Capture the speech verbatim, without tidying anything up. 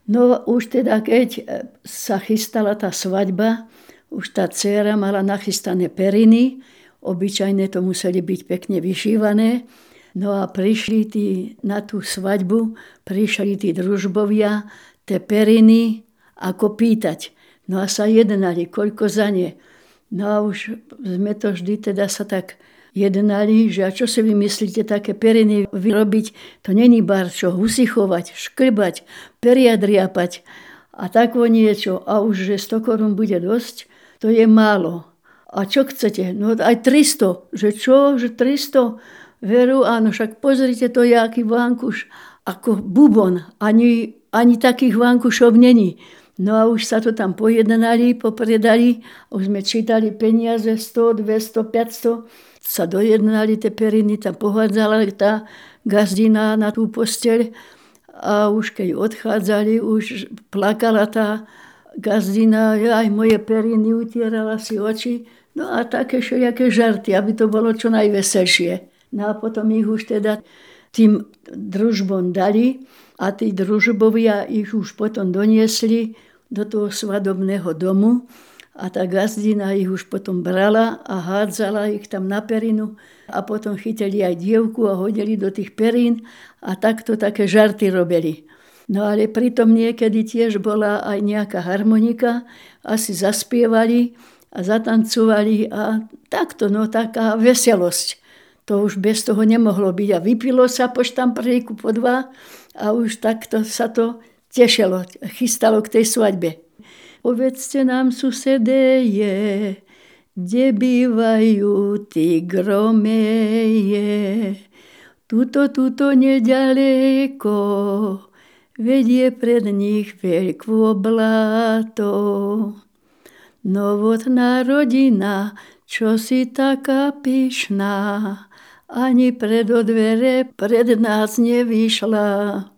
No už teda, keď sa chystala tá svadba, už tá dcéra mala nachystané periny, obyčajne to museli byť pekne vyšívané. No a prišli tí na tú svadbu, prišli tí družbovia, tie periny ako pýtať. No a sa jednali, koľko za ne. No a už sme to vždy teda sa tak jednali, že a čo si vymyslíte také periny vyrobiť, to není bar čo husychovať, škrbať, peria driapať a tako niečo. A už, že sto korún bude dosť, to je málo. A čo chcete? No aj tristo. Že čo? Že tristo? Veru, áno, však pozrite, to je aký vankuš, ako bubon. Ani, ani takých vankušov není. No a už sa to tam pojednali, popredali. Už sme čítali peniaze, sto, dvesto, päťsto. Sa dojednali tie periny, tam pohádzala tá gazdina na tú posteľ. A už keď odchádzali, už plakala tá gazdina, aj moje periny, utierala si oči. No a také všelijaké žarty, aby to bolo čo najveselšie. No a potom ich už teda tým družbom dali a tí družbovia ich už potom doniesli do toho svadobného domu a tá gazdina ich už potom brala a hádzala ich tam na perinu a potom chytili aj dievku a hodili do tých perín a takto také žarty robili. No ale pritom niekedy tiež bola aj nejaká harmonika, asi zaspievali a zatancovali a takto, no taká veselosť. To už bez toho nemohlo byť. A vypilo sa po štamprlíku po dva a už takto sa to tešilo, chystalo k tej svadbe. Povedzte nám, susedeje, kde bývajú tí gromeje. Tuto, tuto nedaleko, vedie pred nich veľkú blato. Novotná rodina, čo si taká pyšná, ani pred dvere pred nás nevyšla.